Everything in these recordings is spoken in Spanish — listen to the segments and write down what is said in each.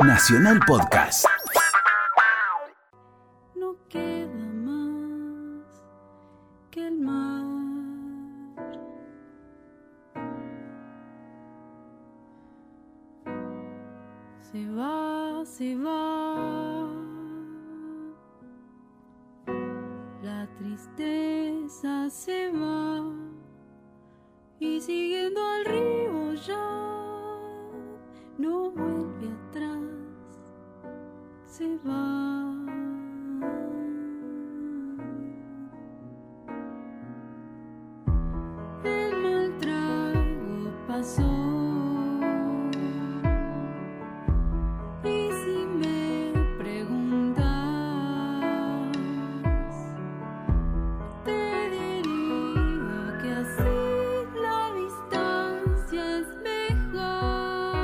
Nacional Podcast. No queda más que el mar. Se va. La tristeza se va. Y siguiendo al río ya no vuelve atrás. Se va. El mal trago pasó. Y si me preguntas, te diría que así la distancia es mejor.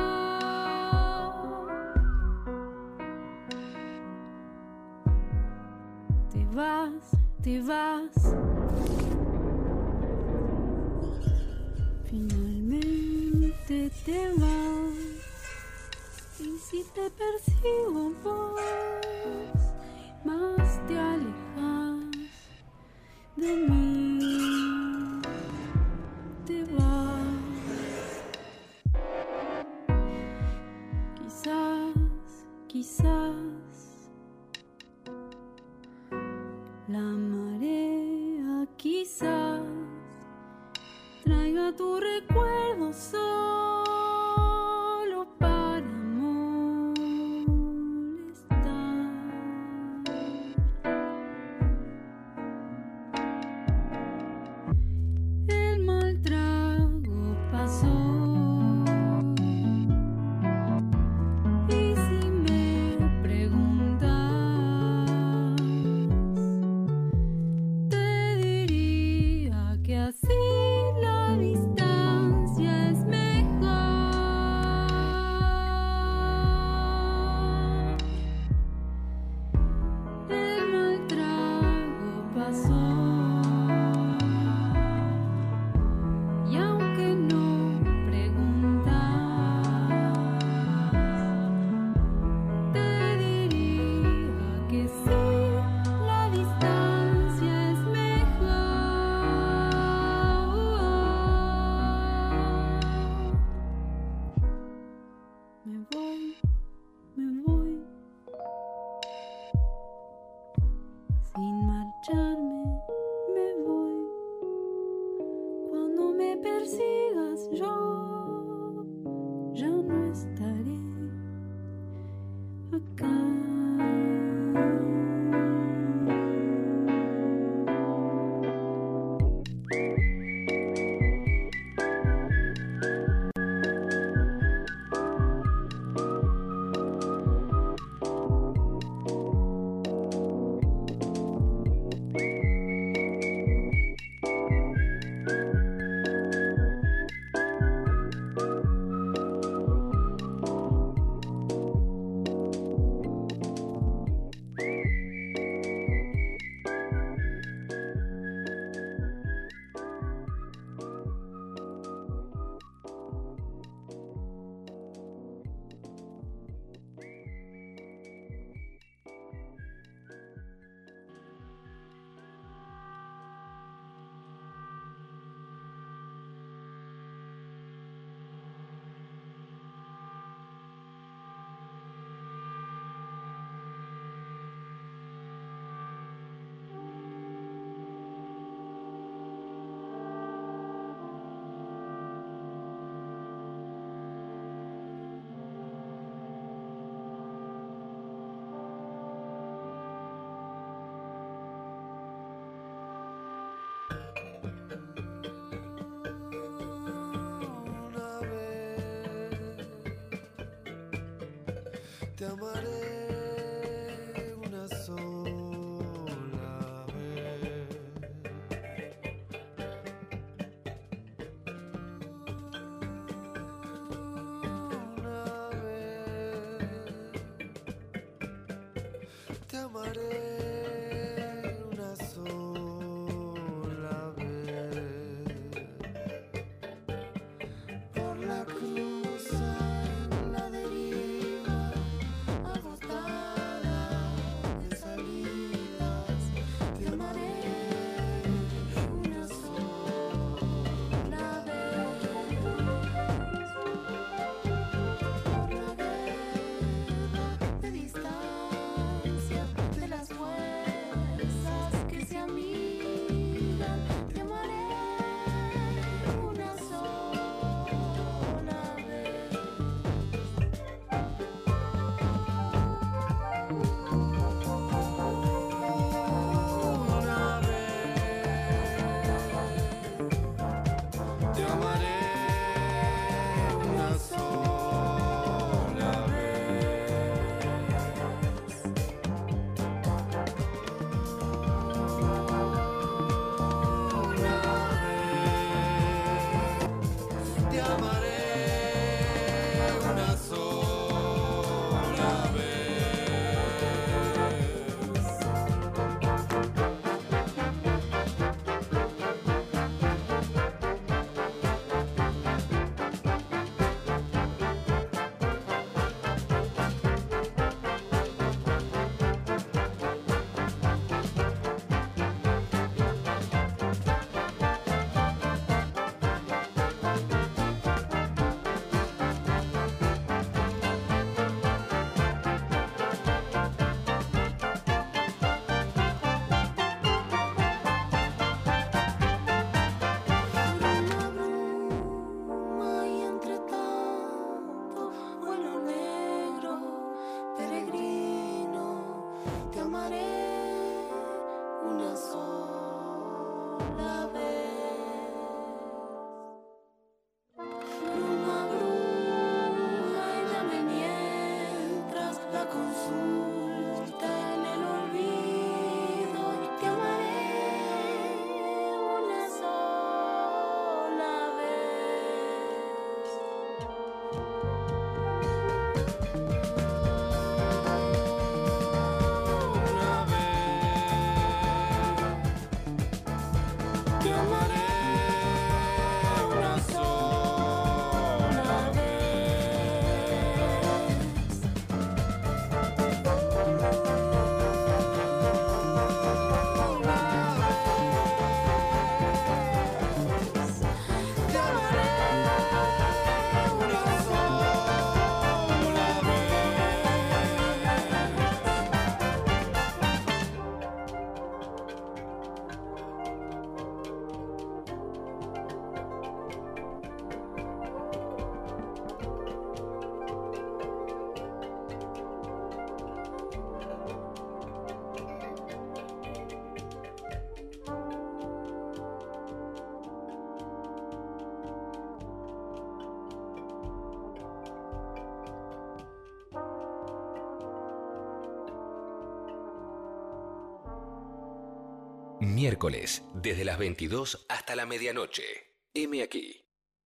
Te vas. Finalmente te vas. Y si te persigo vos, más te alejas de mí. Te vas. Quizás la marea quizás traiga tu recuerdo solo para molestar. El mal trago pasó. Y si me preguntas, te diría que así la distancia es mejor. El mal trago pasó. Y aunque no preguntas, te diría que sí, la distancia es mejor. Me voy, sin marcharme, me voy. Cuando me persigas yo, ya no estaré acá. Te amaré una sola vez. Una vez. Te amaré una sola vez. Por la cruz en la deriva. Miércoles, desde las 22 hasta la medianoche. M aquí.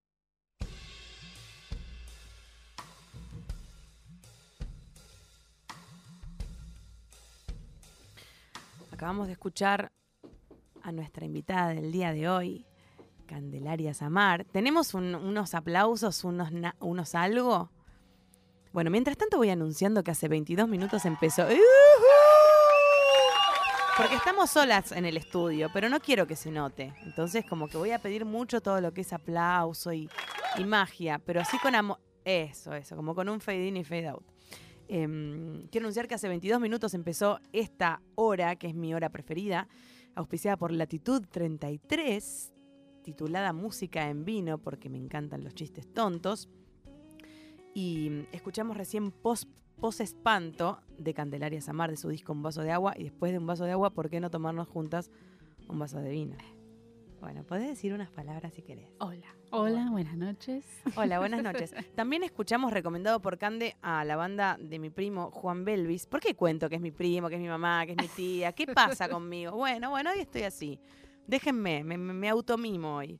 Acabamos de escuchar a nuestra invitada del día de hoy, Candelaria Samar. ¿Tenemos unos aplausos, unos algo? Bueno, mientras tanto voy anunciando que hace 22 minutos empezó... Porque estamos solas en el estudio, pero no quiero que se note. Entonces como que voy a pedir mucho todo lo que es aplauso y magia, pero así con amor... Eso, como con un fade in y fade out. Quiero anunciar que hace 22 minutos empezó esta hora, que es mi hora preferida, auspiciada por Latitud 33, titulada Música en Vino, porque me encantan los chistes tontos. Y escuchamos recién Post-Espanto de Candelaria Samar, de su disco Un Vaso de Agua. Y después de Un Vaso de Agua, ¿por qué no tomarnos juntas un vaso de vino? Bueno, podés decir unas palabras si querés. Hola, buenas noches. Hola, buenas noches. También escuchamos, recomendado por Cande, a la banda de mi primo Juan Belvis. ¿Por qué cuento que es mi primo, que es mi mamá, que es mi tía? ¿Qué pasa conmigo? Bueno, hoy estoy así. Déjenme, me automimo hoy.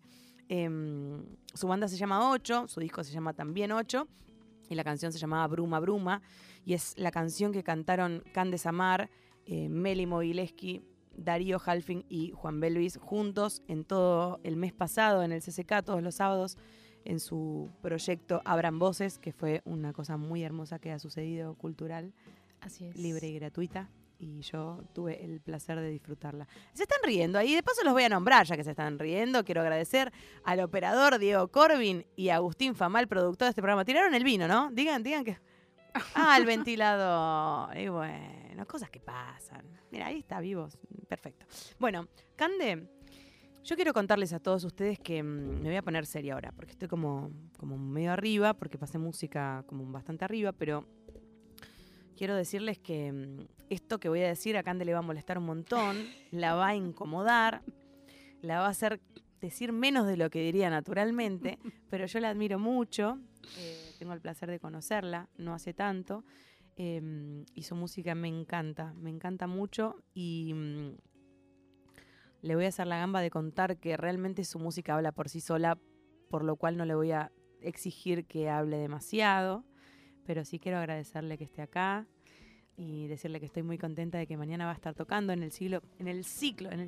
Su banda se llama 8, su disco se llama también 8, y la canción se llamaba Bruma Bruma, y es la canción que cantaron Cande Samar, Meli Mogileski, Darío Halfing y Juan Belvis juntos en todo el mes pasado en el CCK, todos los sábados, en su proyecto Abran Voces, que fue una cosa muy hermosa que ha sucedido, cultural, Así es. libre y gratuita, y yo tuve el placer de disfrutarla. Se están riendo ahí, de paso los voy a nombrar ya que se están riendo. Quiero agradecer al operador Diego Corbin y a Agustín Famal, productor de este programa. Tiraron el vino, ¿no? Digan que... el ventilador. Y bueno, cosas que pasan. Mira, ahí está, vivos. Perfecto. Bueno, Cande, yo quiero contarles a todos ustedes que me voy a poner seria ahora, porque estoy como medio arriba, porque pasé música como bastante arriba, pero quiero decirles que esto que voy a decir a Cande le va a molestar un montón, la va a incomodar, la va a hacer decir menos de lo que diría naturalmente, pero yo la admiro mucho. Tengo el placer de conocerla, no hace tanto, y su música me encanta mucho, y le voy a hacer la gamba de contar que realmente su música habla por sí sola, por lo cual no le voy a exigir que hable demasiado, pero sí quiero agradecerle que esté acá y decirle que estoy muy contenta de que mañana va a estar tocando en el siglo XXI, en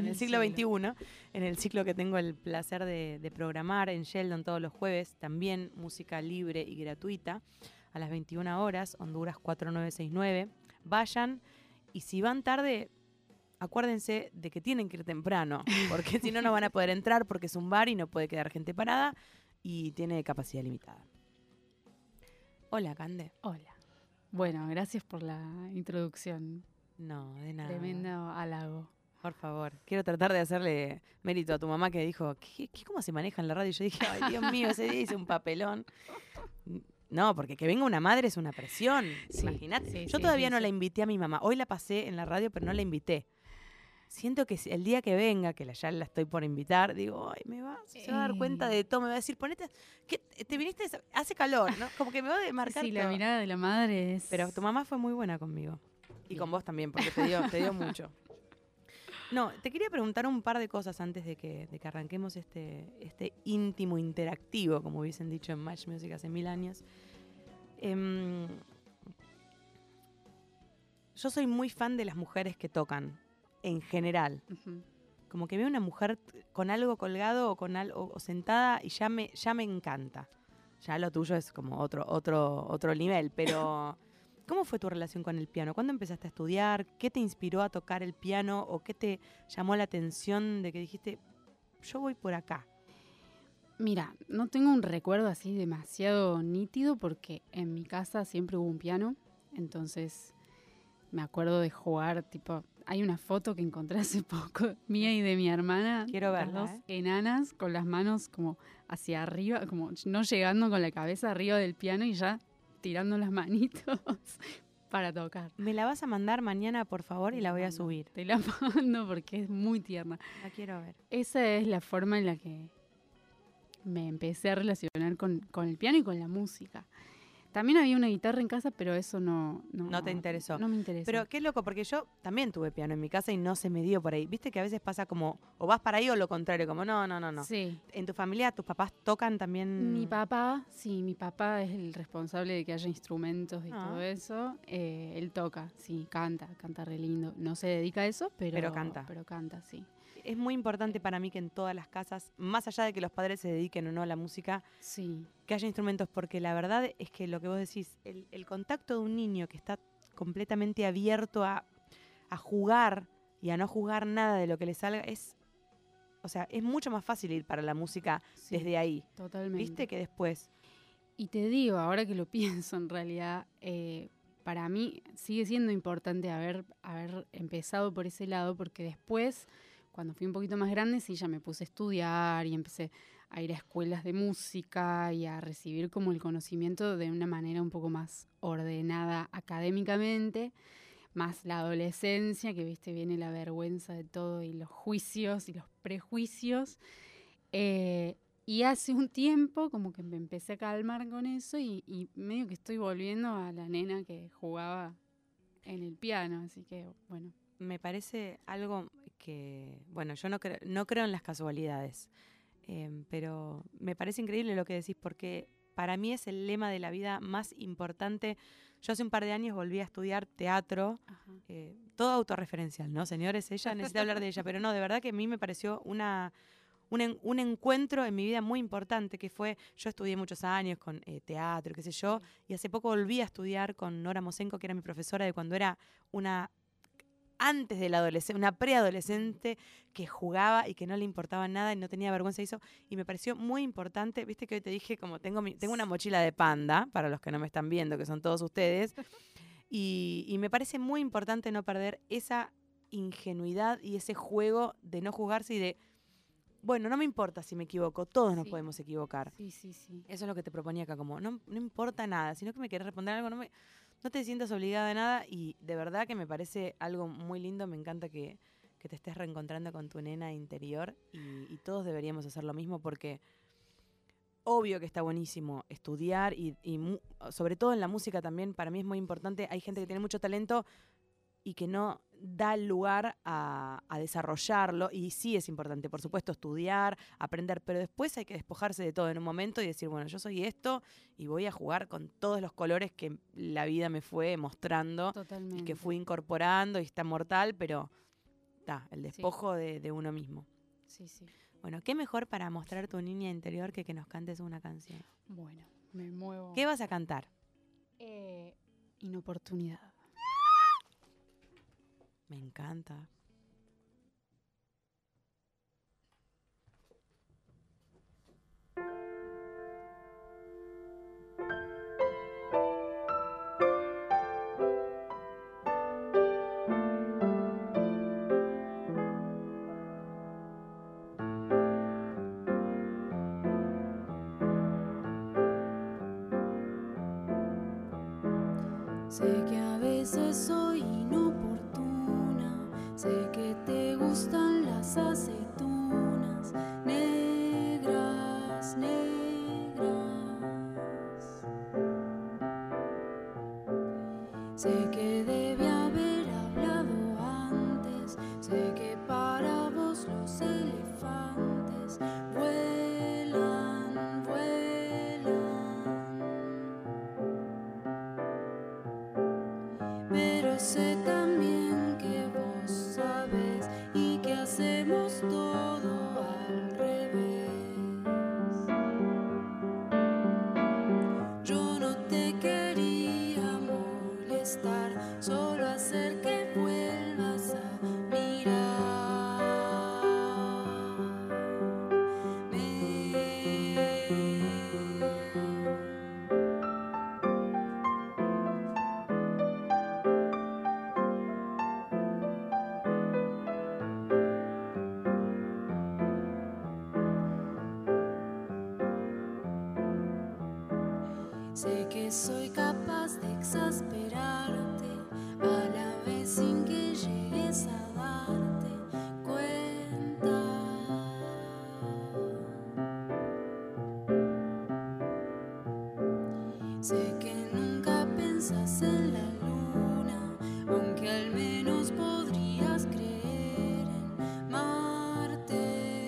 el ciclo que tengo el placer de programar en Sheldon todos los jueves, también música libre y gratuita, a las 21 horas, Honduras 4969. Vayan, y si van tarde, acuérdense de que tienen que ir temprano, porque si no, no van a poder entrar, porque es un bar y no puede quedar gente parada y tiene capacidad limitada. Hola, Cande. Hola. Bueno, gracias por la introducción. No, de nada. Tremendo halago. Por favor. Quiero tratar de hacerle mérito a tu mamá, que dijo, ¿cómo se maneja en la radio? Y yo dije, ay, Dios mío, ese día hice un papelón. No, porque que venga una madre es una presión. Sí, imagínate. sí, Yo sí, todavía sí, no sí. la invité a mi mamá. Hoy la pasé en la radio, pero no la invité. Siento que el día que venga, que ya la estoy por invitar, digo, ay, se va a dar cuenta de todo, me va a decir, ponete, ¿qué, te viniste? Hace calor, ¿no? Como que me va a marcar Sí, todo. la mirada de la madre es... Pero tu mamá fue muy buena conmigo. Y Bien. con vos también, porque te dio mucho. No, te quería preguntar un par de cosas antes de que arranquemos este íntimo interactivo, como hubiesen dicho en Match Music hace 1000 años. Yo soy muy fan de las mujeres que tocan, en general. Ujú. Como que veo una mujer con algo colgado o con algo o sentada y ya me encanta. Ya lo tuyo es como otro nivel, pero ¿cómo fue tu relación con el piano? ¿Cuándo empezaste a estudiar? ¿Qué te inspiró a tocar el piano? ¿O qué te llamó la atención de que dijiste, yo voy por acá? Mira, no tengo un recuerdo así demasiado nítido porque en mi casa siempre hubo un piano, entonces me acuerdo de jugar, tipo, hay una foto que encontré hace poco, mía y de mi hermana. Quiero las verla, dos ¿eh? enanas con las manos como hacia arriba, como no llegando con la cabeza arriba del piano y ya tirando las manitos para tocar. Me la vas a mandar mañana, por favor, y la voy a subir. Te la mando porque es muy tierna. La quiero ver. Esa es la forma en la que me empecé a relacionar con el piano y con la música. También había una guitarra en casa, pero eso no No te interesó. No me interesa. Pero qué loco, porque yo también tuve piano en mi casa y no se me dio por ahí. Viste que a veces pasa como, o vas para ahí o lo contrario, como no. Sí. ¿En tu familia tus papás tocan también? Mi papá es el responsable de que haya instrumentos y Ah. todo eso. Él toca, sí, canta re lindo. No se dedica a eso, Pero canta. Pero canta, sí. Es muy importante para mí que en todas las casas, más allá de que los padres se dediquen o no a la música, Sí, que haya instrumentos, porque la verdad es que lo que vos decís, el contacto de un niño que está completamente abierto a jugar y a no juzgar nada de lo que le salga, es mucho más fácil ir para la música sí, desde ahí, totalmente. ¿viste? Que después. Y te digo, ahora que lo pienso en realidad, para mí sigue siendo importante haber empezado por ese lado, porque después, cuando fui un poquito más grande, sí, ya me puse a estudiar y empecé a ir a escuelas de música y a recibir como el conocimiento de una manera un poco más ordenada académicamente, más la adolescencia, que viste, viene la vergüenza de todo y los juicios y los prejuicios. Y hace un tiempo como que me empecé a calmar con eso y medio que estoy volviendo a la nena que jugaba en el piano, así que bueno. Me parece algo que, bueno, yo no creo en las casualidades, pero me parece increíble lo que decís, porque para mí es el lema de la vida más importante. Yo hace un par de años volví a estudiar teatro, Ajá. todo autorreferencial, ¿no, señores? Ella necesita hablar de ella, pero no, de verdad que a mí me pareció un encuentro en mi vida muy importante, que fue, yo estudié muchos años con teatro, qué sé yo, y hace poco volví a estudiar con Nora Mosenko, que era mi profesora de cuando era antes de la adolescencia, una preadolescente que jugaba y que no le importaba nada y no tenía vergüenza de eso, y me pareció muy importante. Viste que hoy te dije, como tengo una mochila de panda, para los que no me están viendo, que son todos ustedes, y me parece muy importante no perder esa ingenuidad y ese juego de no juzgarse y de, bueno, no me importa si me equivoco, todos nos Sí. podemos equivocar. Sí. Eso es lo que te proponía acá, como no importa nada, sino que me querés responder algo, no te sientas obligada a nada, y de verdad que me parece algo muy lindo. Me encanta que te estés reencontrando con tu nena interior, y todos deberíamos hacer lo mismo, porque obvio que está buenísimo estudiar y sobre todo en la música también, para mí es muy importante. Hay gente que tiene mucho talento y que no da lugar a desarrollarlo, y sí es importante, por supuesto, estudiar, aprender, pero después hay que despojarse de todo en un momento y decir, bueno, yo soy esto y voy a jugar con todos los colores que la vida me fue mostrando Totalmente. y que fui incorporando, y está mortal, pero está, el despojo de uno mismo. Sí. Bueno, qué mejor para mostrar tu niña interior que nos cantes una canción. Bueno, me muevo. ¿Qué vas a cantar? Inoportunidad. Me encanta. Sé que a veces soy inoportuna, sé que te gustan las aceitunas negras, negras. Sé que debe haber hablado antes, sé que para vos los elefantes vuelan, vuelan. Pero sé también que vos sabés y que hacemos todo al revés. Yo no te quería molestar, solo hacer que vuelvas a sé que soy capaz de exasperarte a la vez sin que llegues a darte cuenta. Sé que piensas en la luna, aunque al menos podrías creer en Marte.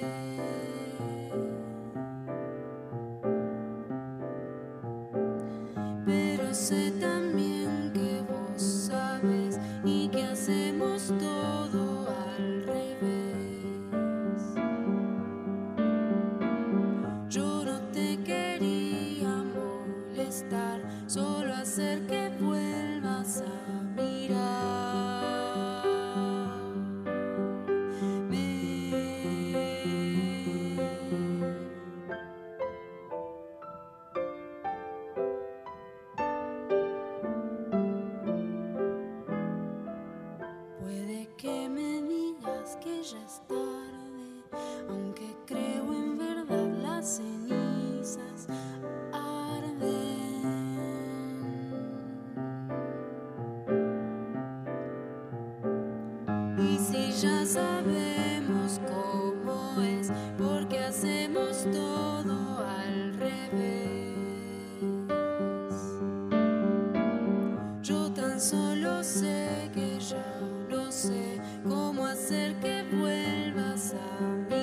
Pero sé también que vos sabes y que hacemos todo al revés. Yo no te quería molestar, solo hacer que vuelvas a mirarme. Puede que me digas que ya es tarde, aunque creo en verdad las cenizas arden. Y si ya sabemos cómo es, porque hacemos todo al revés. Yo tan solo sé que ya no sé cómo hacer que vuelvas a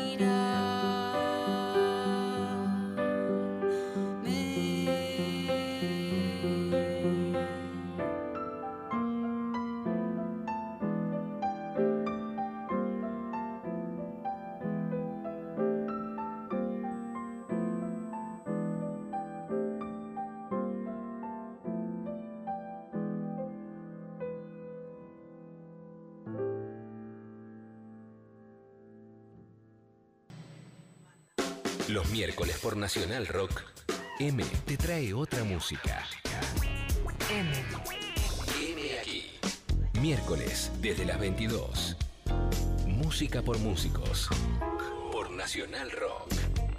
Los miércoles por Nacional Rock, M te trae otra música. M aquí. Miércoles desde las 22. Música por músicos. Por Nacional Rock.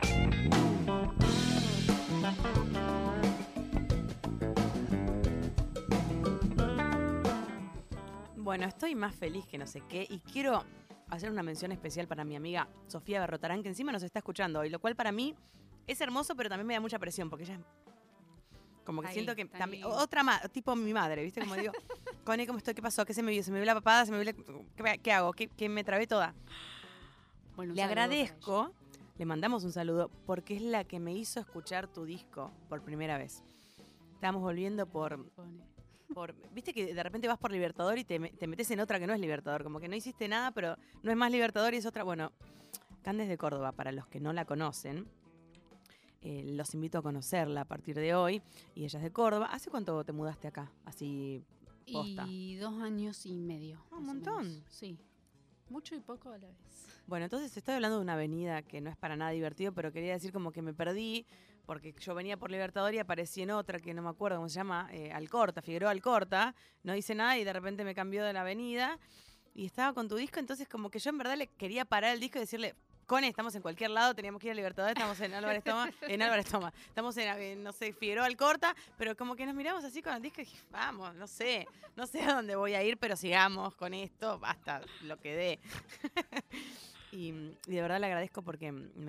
Bueno, estoy más feliz que no sé qué y quiero hacer una mención especial para mi amiga Sofía Berrotarán, que encima nos está escuchando hoy, lo cual para mí es hermoso, pero también me da mucha presión, porque ella es como que Ahí, siento que está también, bien. otra más, tipo mi madre, ¿viste? Como digo, Connie, ¿cómo estoy? ¿Qué pasó? ¿Qué se me vio? ¿Se me vio la papada? ¿Se me vio ¿Qué hago? ¿Qué me trabé toda? Bueno, un Le saludo para agradezco, le mandamos un saludo, porque es la que me hizo escuchar tu disco por primera vez. Estábamos volviendo ella. Pone. viste que de repente vas por Libertador y te metes en otra que no es Libertador, como que no hiciste nada, pero no es más Libertador y es otra. Bueno, Candes de Córdoba, para los que no la conocen, los invito a conocerla a partir de hoy. Y ella es de Córdoba. ¿Hace cuánto te mudaste acá? Así, posta. Y 2 años y medio. Ah, un más o montón. menos. Sí. Mucho y poco a la vez. Bueno, entonces estoy hablando de una avenida que no es para nada divertido, pero quería decir como que me perdí, porque yo venía por Libertador y aparecí en otra que no me acuerdo cómo se llama, Alcorta, Figueroa Alcorta, no hice nada y de repente me cambió de la avenida y estaba con tu disco, entonces como que yo en verdad le quería parar el disco y decirle, Cone, estamos en cualquier lado, teníamos que ir a Libertador, estamos en Álvarez Toma, estamos en, no sé, Figueroa Alcorta, pero como que nos miramos así con el disco y dije, vamos, no sé a dónde voy a ir, pero sigamos con esto, basta lo que dé. Y de verdad le agradezco porque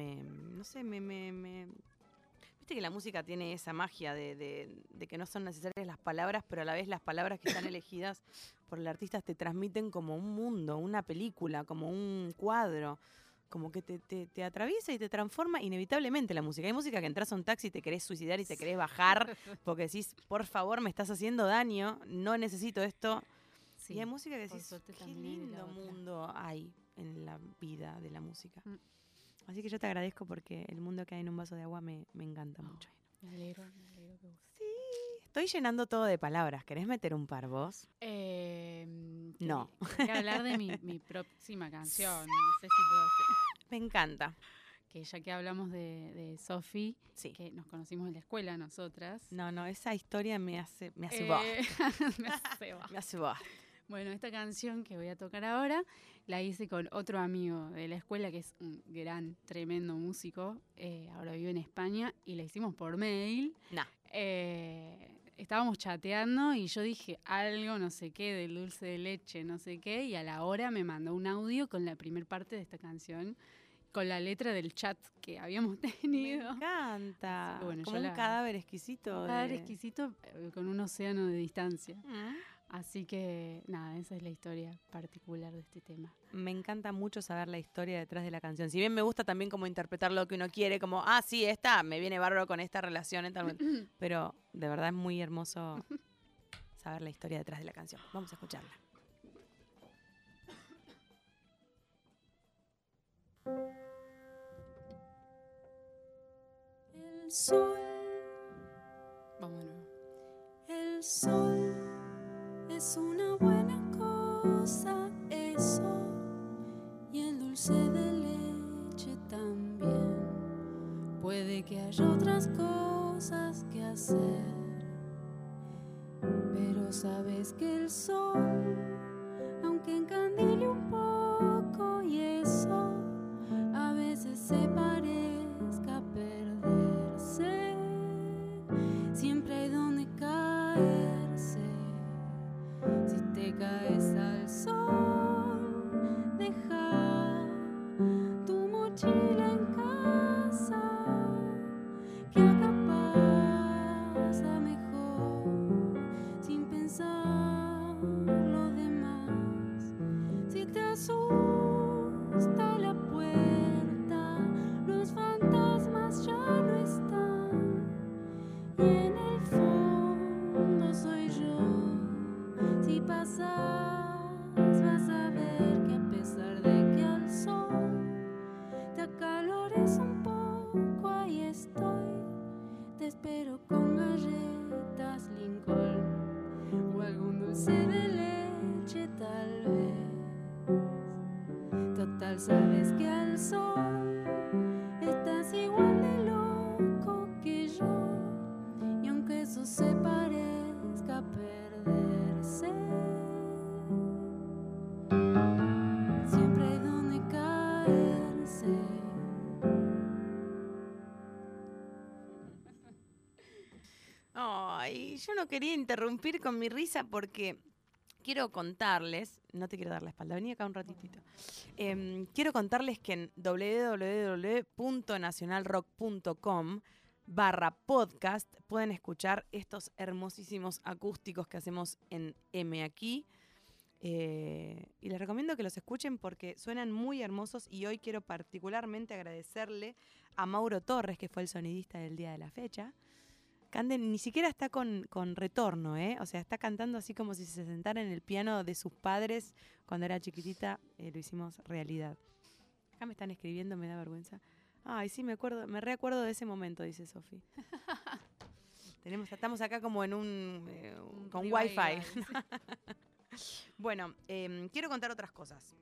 viste que la música tiene esa magia de que no son necesarias las palabras, pero a la vez las palabras que están elegidas por el artista te transmiten como un mundo, una película, como un cuadro, como que te atraviesa y te transforma inevitablemente la música. Hay música que entras a un taxi y te querés suicidar y te querés bajar porque decís, por favor, me estás haciendo daño, no necesito esto. Sí, y hay música que por decís, suerte qué también hay de la lindo otra. mundo hay en la vida de la música. Mm. Así que yo te agradezco porque el mundo que hay en un vaso de agua me encanta mucho. Me alegro que guste. Sí, estoy llenando todo de palabras. ¿Querés meter un par vos? No. Quería hablar de mi próxima canción. No sé si puedo decir. Me encanta. Que ya que hablamos de Sofi, Sí. que nos conocimos en la escuela nosotras. No, esa historia me hace me hace va. Me hace boa. Bueno, esta canción que voy a tocar ahora la hice con otro amigo de la escuela que es un gran, tremendo músico. Ahora vive en España y la hicimos por mail. No. Estábamos chateando y yo dije algo, no sé qué, del dulce de leche, no sé qué, y a la hora me mandó un audio con la primer parte de esta canción. con la letra del chat que habíamos Me tenido. encanta. Así que bueno, Como yo un la- cadáver exquisito. Un cadáver de- exquisito con un océano de distancia. Mm. Así que nada, esa es la historia particular de este tema. Me encanta mucho saber la historia detrás de la canción. Si bien me gusta también como interpretar lo que uno quiere, como, sí, esta me viene bárbaro con esta relación, pero de verdad es muy hermoso saber la historia detrás de la canción. Vamos a escucharla. El sol, Vamos de nuevo. el sol es una buena cosa, eso, y el dulce de leche también. Puede que haya otras cosas que hacer, pero sabes que el sol, aunque encandile un poco y eso, a veces se parezca perderse, siempre hay donde caerse. Si te caes al sol, deja tu mochila en casa, que acá pasa mejor sin pensar lo demás. Si te asusta la puerta, los fantasmas ya no están, y en el fondo soy yo. Si pasas vas a ver que a pesar de que al sol te acalores un poco, ahí estoy. Te espero con galletas Lincoln o algún dulce de leche tal vez. Total, sabes que al sol estás igual de loco que yo, y aunque eso se parezca perderse, siempre hay donde caerse. Ay, yo no quería interrumpir con mi risa porque quiero contarles, no te quiero dar la espalda, vení acá un ratitito. Quiero contarles que en www.nacionalrock.com/podcast pueden escuchar estos hermosísimos acústicos que hacemos en M aquí. Y les recomiendo que los escuchen porque suenan muy hermosos, y hoy quiero particularmente agradecerle a Mauro Torres, que fue el sonidista del día de la fecha. Cande ni siquiera está con retorno, ¿eh? O sea, está cantando así como si se sentara en el piano de sus padres cuando era chiquitita. Lo hicimos realidad. Acá me están escribiendo, me da vergüenza. Ay, sí, me reacuerdo de ese momento, dice Sofi. Estamos acá como en con revival, wifi. sí. Bueno, quiero contar otras cosas.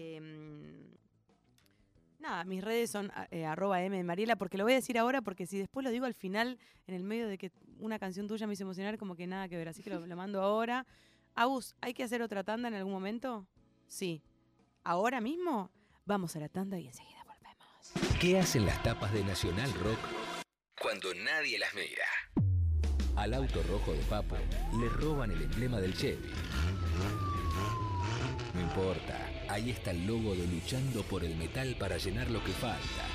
Nada, mis redes son @mmariela, porque lo voy a decir ahora, porque si después lo digo al final, en el medio de que una canción tuya me hizo emocionar, como que nada que ver. Así que lo mando ahora. Agus, ¿hay que hacer otra tanda en algún momento? Sí. ¿Ahora mismo? Vamos a la tanda y enseguida volvemos. ¿Qué hacen las tapas de Nacional Rock cuando nadie las mira? Al auto rojo de Papo le roban el emblema del Chevy. No importa, ahí está el logo de Luchando por el Metal para llenar lo que falta.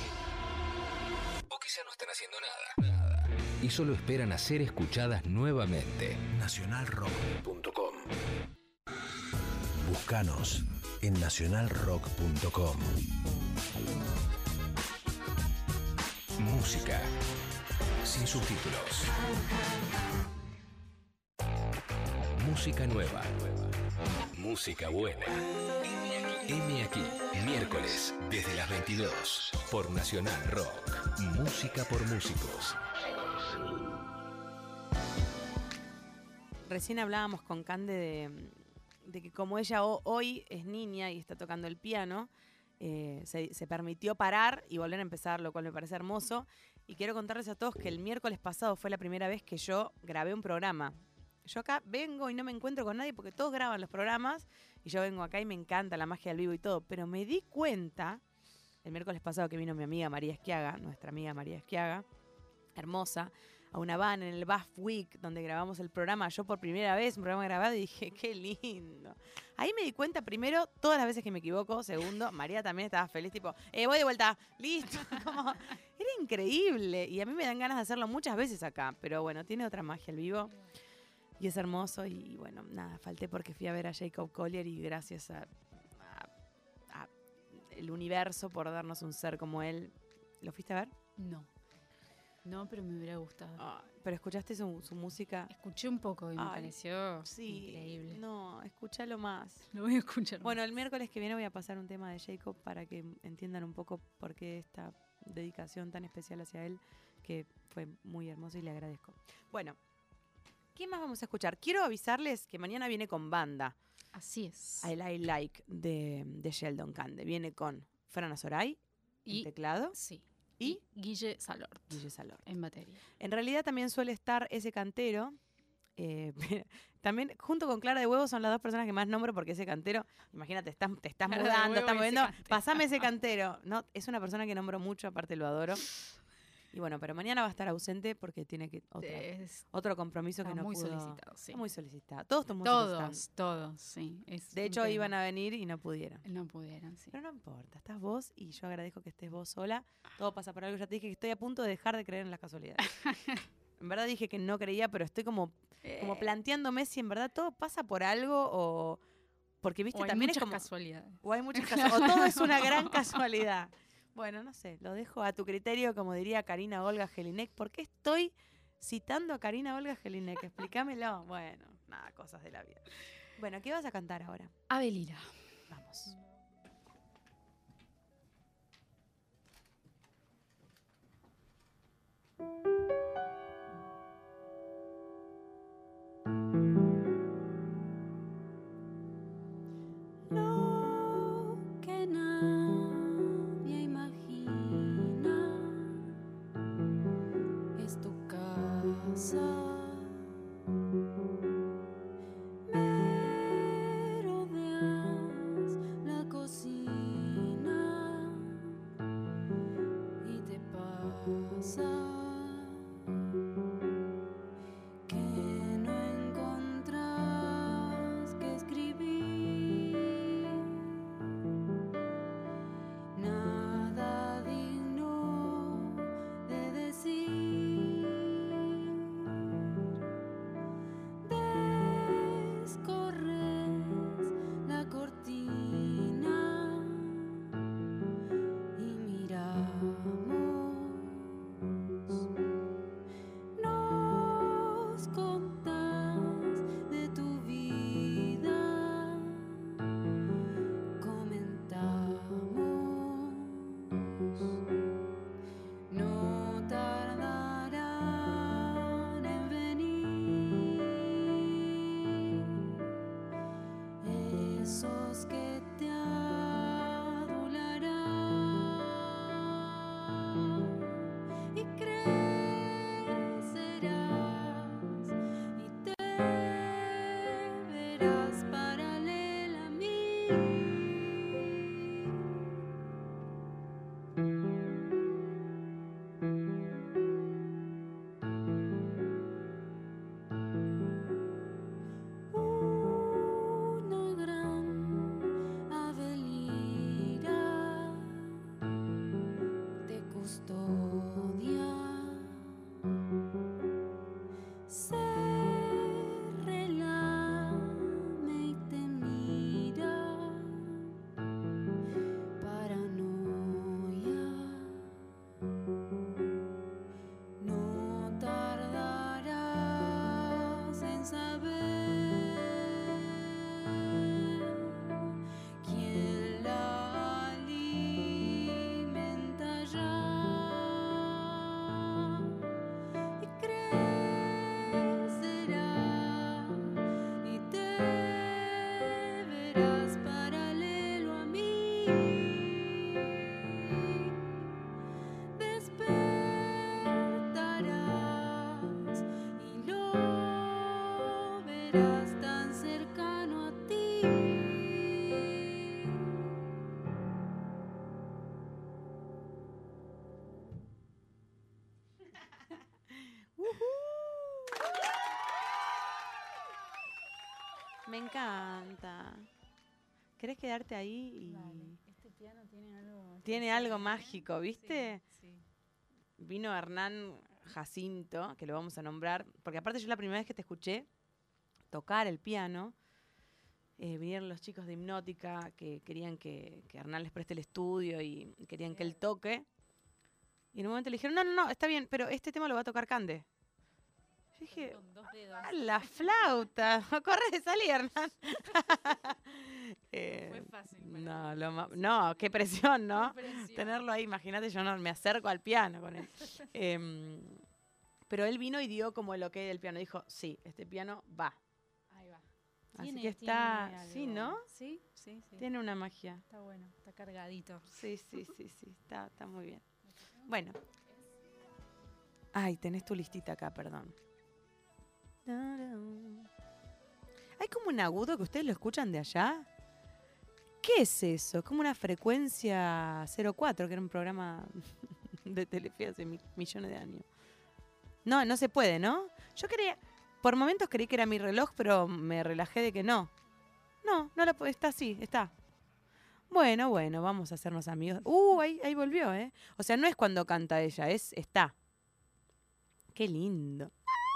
O quizá no están haciendo nada. Y solo esperan a ser escuchadas nuevamente. nacionalrock.com. Búscanos en nacionalrock.com. Música sin subtítulos. Música nueva. Música buena. M aquí, miércoles, desde las 22, por Nacional Rock. Música por músicos. Recién hablábamos con Cande de que como ella hoy es niña y está tocando el piano, se permitió parar y volver a empezar, lo cual me parece hermoso. Y quiero contarles a todos que el miércoles pasado fue la primera vez que yo grabé un programa. Yo acá vengo y no me encuentro con nadie porque todos graban los programas y yo vengo acá y me encanta la magia del vivo y todo. Pero me di cuenta, el miércoles pasado que vino mi amiga María Esquiaga, nuestra amiga María Esquiaga, hermosa, a una van en el BAF Week, donde grabamos el programa, yo por primera vez, un programa grabado, y dije, qué lindo. Ahí me di cuenta, primero, todas las veces que me equivoco. Segundo, María también estaba feliz, tipo, voy de vuelta, listo. Como, era increíble. Y a mí me dan ganas de hacerlo muchas veces acá. Pero bueno, tiene otra magia el vivo. Y es hermoso. Y bueno, nada, falté porque fui a ver a Jacob Collier y gracias a el universo por darnos un ser como él. ¿Lo fuiste a ver? No, pero me hubiera gustado. Pero escuchaste su música. Escuché un poco y me pareció Sí, increíble. no, escúchalo más. Lo voy a escuchar. Bueno, el miércoles que viene voy a pasar un tema de Jacob para que entiendan un poco por qué esta dedicación tan especial hacia él, que fue muy hermoso y le agradezco. Bueno, ¿qué más vamos a escuchar? Quiero avisarles que mañana viene con banda. Así es. I Like de Sheldon Cande. Viene con Fran Azoray en teclado. Sí. Y Guille Salort. Guille Salort. En batería. En realidad también suele estar ese cantero. También, junto con Clara de Huevo, son las dos personas que más nombro porque ese cantero, imagínate, te estás Clara de mudando, Huevo estás y moviendo, ese cantero. pasame ese cantero. No, es una persona que nombro mucho, aparte lo adoro. Y bueno, pero mañana va a estar ausente porque tiene que otro compromiso que Está no muy pudo. solicitado, sí. Está muy solicitado. Todos tus músicos están. Todos, sí. De hecho, iban a venir y no pudieron. No pudieron, sí. Pero no importa, estás vos y yo agradezco que estés vos sola. Todo pasa por algo. Ya te dije que estoy a punto de dejar de creer en las casualidades. En verdad dije que no creía, pero estoy como planteándome si en verdad todo pasa por algo o... Porque, viste, O hay también muchas es como... casualidades. O hay muchas casualidades. O todo es una gran casualidad. Bueno, no sé, lo dejo a tu criterio, como diría Karina Olga Jelinek. ¿Por qué estoy citando a Karina Olga Jelinek? Explícamelo. Bueno, nada, cosas de la vida. Bueno, ¿qué vas a cantar ahora? Avelira. Vamos. Lo que nadie imagina es tu casa. Me rodeas la cocina y te pasa que no encontrás que escribir nada digno de decir. Descorres la cortina y miramos. Nos contás de tu vida, comentamos. No tardarán en venir esos que te adularán y crecerás y te verás paralela a mí. Una gran avelira te custodia. Se relame y te mira. Paranoia. No tardarás en saber quién la alimenta ya y crecerá y te verás paralelo a mí. Despertarás y lo verás tan cercano a ti. Me encanta. ¿Querés quedarte ahí? Este piano tiene algo... Tiene algo mágico, ¿viste? Sí. Vino Hernán Jacinto, que lo vamos a nombrar, porque aparte yo la primera vez que te escuché tocar el piano, vinieron los chicos de Hipnótica que querían que Hernán les preste el estudio y querían que él toque. Y en un momento le dijeron, no, está bien, pero este tema lo va a tocar Cande. Yo dije, Con 2 dedos. la flauta, corre, salí, Hernán. Fue fácil. No, qué presión, ¿no? Qué presión. Tenerlo ahí, imagínate, yo no me acerco al piano con él. Pero él vino y dio como el ok del piano. Dijo, sí, este piano va. Ahí va. Así que está, sí, algo. ¿no? Sí. Tiene una magia. Está bueno, está cargadito. Sí, está muy bien. Bueno. Ay, tenés tu listita acá, perdón. Hay como un agudo que ustedes lo escuchan de allá. ¿Qué es eso? Como una frecuencia 04, que era un programa de Telefe hace millones de años. No se puede, ¿no? Yo por momentos creí que era mi reloj, pero me relajé de que no. No la puedo, está así, está. Bueno, vamos a hacernos amigos. Ahí volvió, ¿eh? O sea, no es cuando canta ella, está. Qué lindo.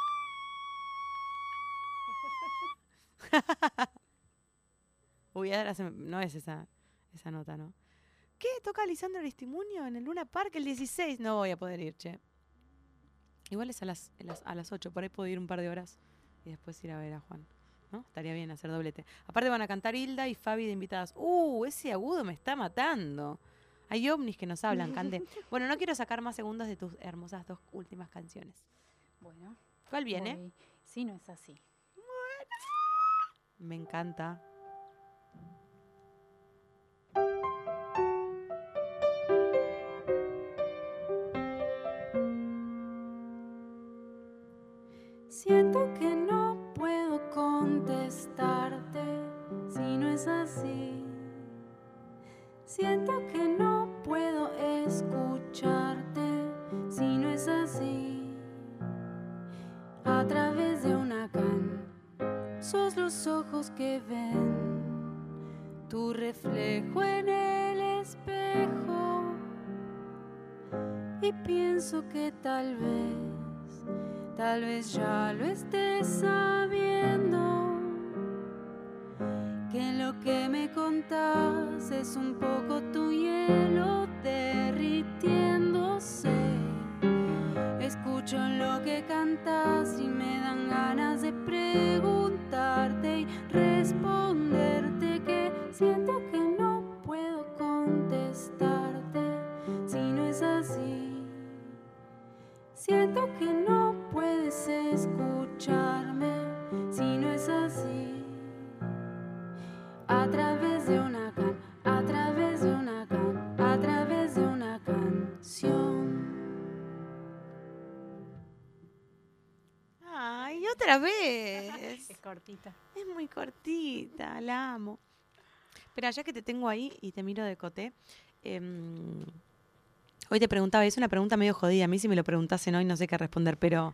Ahora no es esa nota, ¿no? ¿Qué? ¿Toca Lisandro Aristimuño en el Luna Park el 16? No voy a poder ir, che. Igual es a las 8, por ahí puedo ir un par de horas y después ir a ver a Juan, ¿no? Estaría bien hacer doblete. Aparte van a cantar Hilda y Fabi de invitadas. Ese agudo me está matando. Hay ovnis que nos hablan, Cande. Bueno, no quiero sacar más segundos de tus hermosas 2 últimas canciones. Bueno. ¿Cuál viene? Sí, no es así. Me encanta. Siento que no puedo contestarte si no es así. Siento que no puedo escucharte si no es así. A través de una sos los ojos que ven tu reflejo en el espejo. Y pienso que tal vez ya lo estés sabiendo, que lo que me contás es un poco tu hielo derritiéndose. Escucho lo que cantas y me dan ganas de preguntarte y responderte que siento que no puedo contestarte si no es así. Siento que no puedes escucharme si no es así. A través de una canción. Ay, otra vez. Es cortita. Es muy cortita, la amo. Pero ya que te tengo ahí y te miro de coté, hoy te preguntaba, es una pregunta medio jodida, a mí si me lo preguntasen hoy no sé qué responder, pero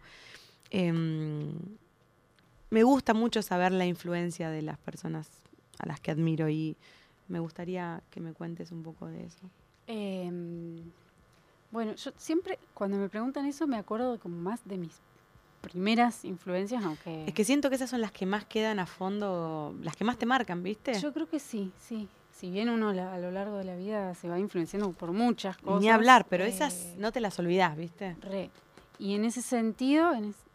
me gusta mucho saber la influencia de las personas a las que admiro y me gustaría que me cuentes un poco de eso. Bueno, yo siempre cuando me preguntan eso me acuerdo como más de mis primeras influencias, aunque... Es que siento que esas son las que más quedan a fondo, las que más te marcan, ¿viste? Yo creo que sí. Si bien uno a lo largo de la vida se va influenciando por muchas cosas. Ni hablar, pero esas no te las olvidás, ¿viste? Y en ese sentido,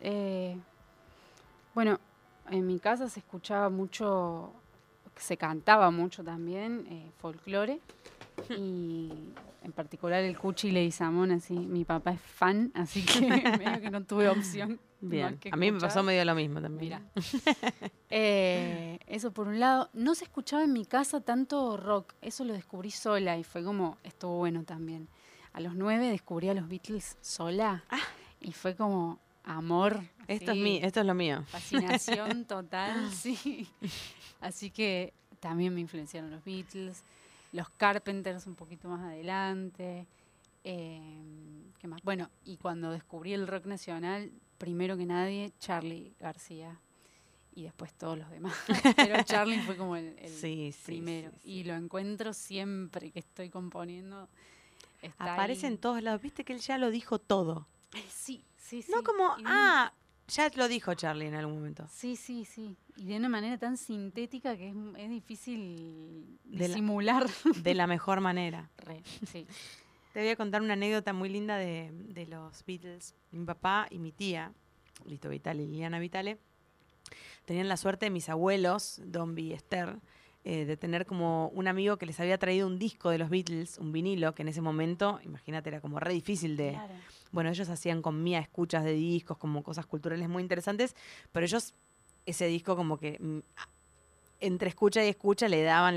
bueno, en mi casa se escuchaba mucho, se cantaba mucho también folclore. Y en particular el Cuchi Leguizamón, así, mi papá es fan, así que medio que no tuve opción. Bien, a mí me pasó medio lo mismo también. Mira. Eso por un lado. No se escuchaba en mi casa tanto rock, eso lo descubrí sola y fue como, estuvo bueno también. A los 9 descubrí a los Beatles sola y fue como amor. Esto es lo mío. Fascinación total, sí. Así que también me influenciaron los Beatles. Los Carpenters un poquito más adelante. ¿Qué más? Bueno, y cuando descubrí el rock nacional, primero que nadie, Charly García. y después todos los demás. Pero Charlie fue como el Sí, sí, primero. sí, sí. Y lo encuentro siempre que estoy componiendo. Está Aparece ahí. en todos lados. Viste que él ya lo dijo todo. Sí, sí, sí. No como, Y de una- ya lo dijo Charlie en algún momento. Sí, sí, sí. Y de una manera tan sintética que es difícil De la- disimular. De la mejor manera. Re, sí. Te voy a contar una anécdota muy linda de los Beatles. Mi papá y mi tía, Lito Vitale y Liliana Vitale, tenían la suerte de mis abuelos, Dombi y Esther, de tener como un amigo que les había traído un disco de los Beatles, un vinilo, que en ese momento, imagínate, era como re difícil de... Claro. Bueno, ellos hacían con Mía escuchas de discos, como cosas culturales muy interesantes, pero ellos ese disco como que entre escucha y escucha le daban,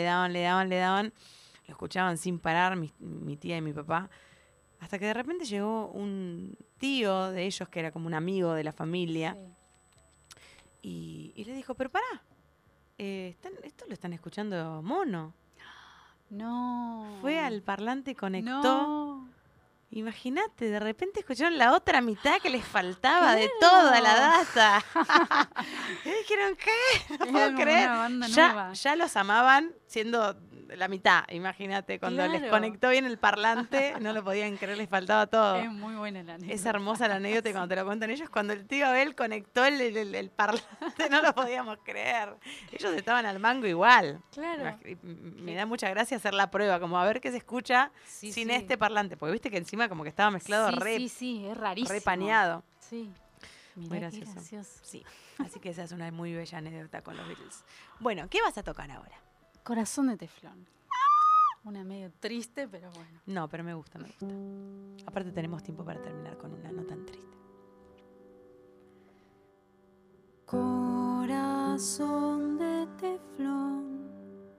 lo escuchaban sin parar, mi tía y mi papá, hasta que de repente llegó un tío de ellos que era como un amigo de la familia Sí. y le dijo, pero pará, esto lo están escuchando mono. No. Fue al parlante y conectó. No. Imagínate, de repente escucharon la otra mitad que les faltaba de toda la data. Y dijeron, ¿qué? No Era puedo como creer. una banda Ya, nueva. ya los amaban siendo la mitad, imagínate. Cuando les Claro. conectó bien el parlante, no lo podían creer, les faltaba todo. Es muy buena la anécdota. Es hermosa la anécdota y cuando te lo cuentan ellos, cuando el tío Abel conectó el parlante, no lo podíamos creer. Ellos estaban al mango igual. Claro. Me da mucha gracia hacer la prueba, como a ver qué se escucha Sí, sin sí. este parlante, porque viste que encima como que estaba mezclado Sí, sí, es rarísimo. re paneado. Sí. Mirá Muy qué gracioso. gracioso. Sí, así que esa es una muy bella anécdota con los Beatles. Bueno, ¿qué vas a tocar ahora? Corazón de teflón. Una medio triste, pero bueno. No, pero me gusta, me gusta. Aparte tenemos tiempo para terminar con una no tan triste. Corazón de teflón,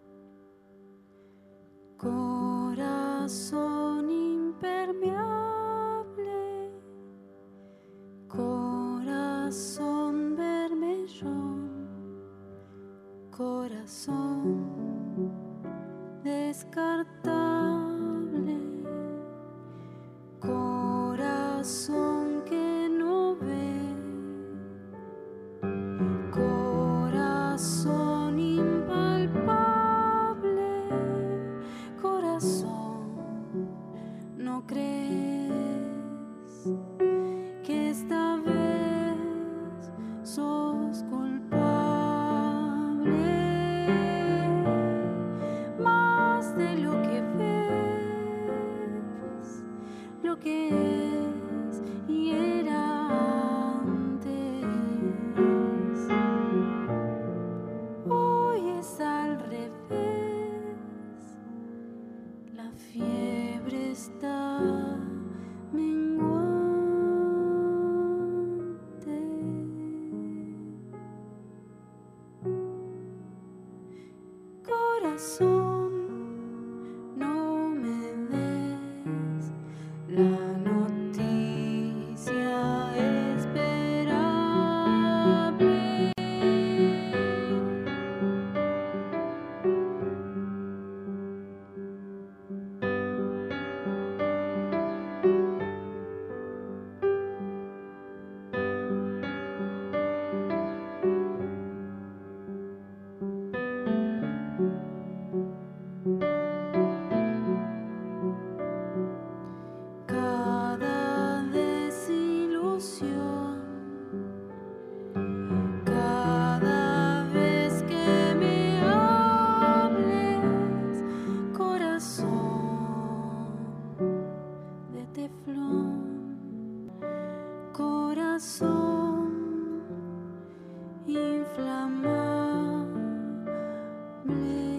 corazón impermeable, corazón bermellón, corazón descartable, corazón que no ve, corazón impalpable, corazón, ¿no crees que esta vez sos culpable? Más de lo que ves, lo que es y era antes. Hoy es al revés, la fiebre está menguante. Corazón, no me des la noticia esperable. Cada desilusión, cada vez que me hables, corazón de teflón, corazón inflamable.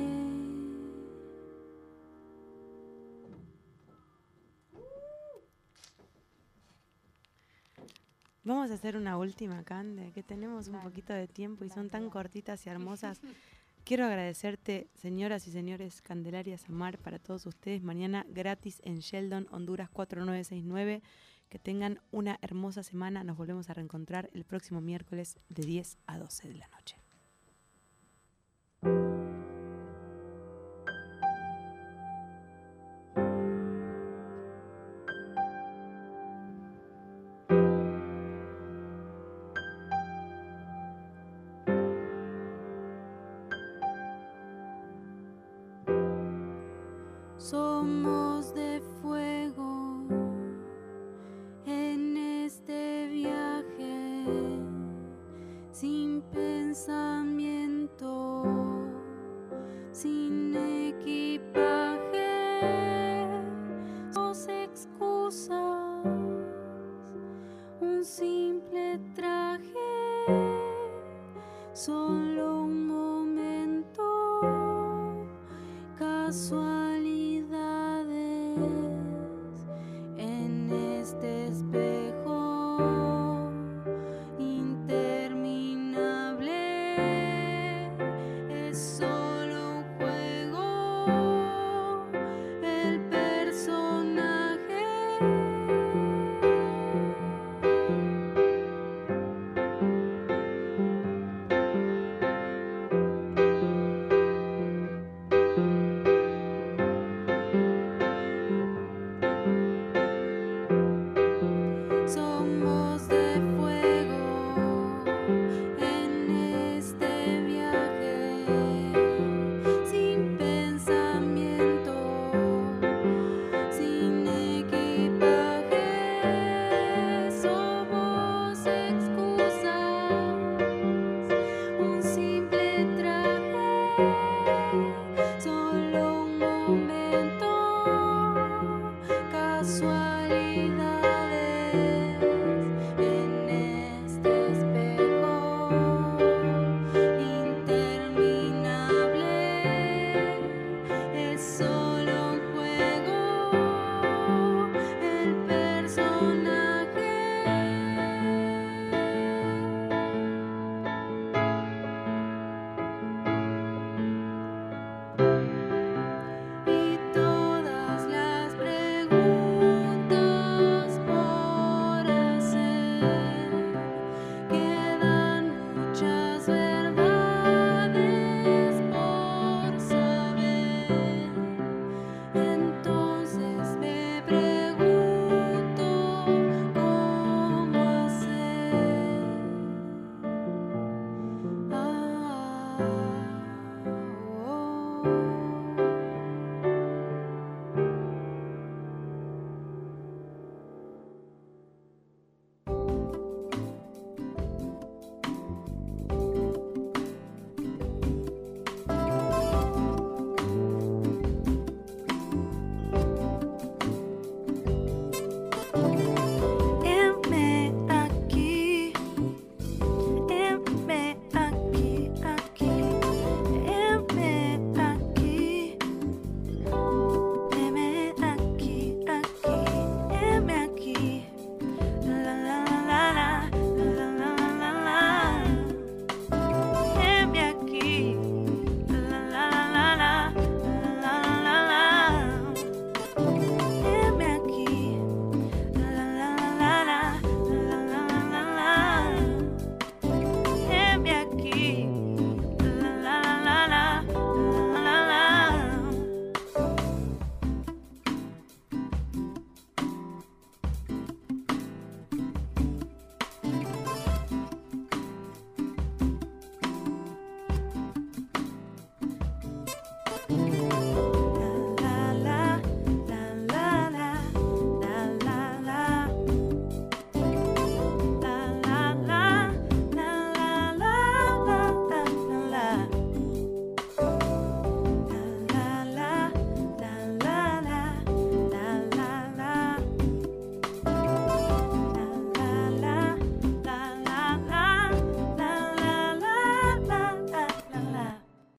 Vamos a hacer una última, Cande, que tenemos un Dale. poquito de tiempo y son Dale, tan dale. cortitas y hermosas. Quiero agradecerte, señoras y señores, Candelaria Samar, para todos ustedes. Mañana gratis en Sheldon, Honduras 4969. Que tengan una hermosa semana. Nos volvemos a reencontrar el próximo miércoles de 10 a 12 de la noche. Somos de fuego en este viaje, sin pensamiento, sin equipaje. Dos excusas, un simple traje, solo un momento, casualidades.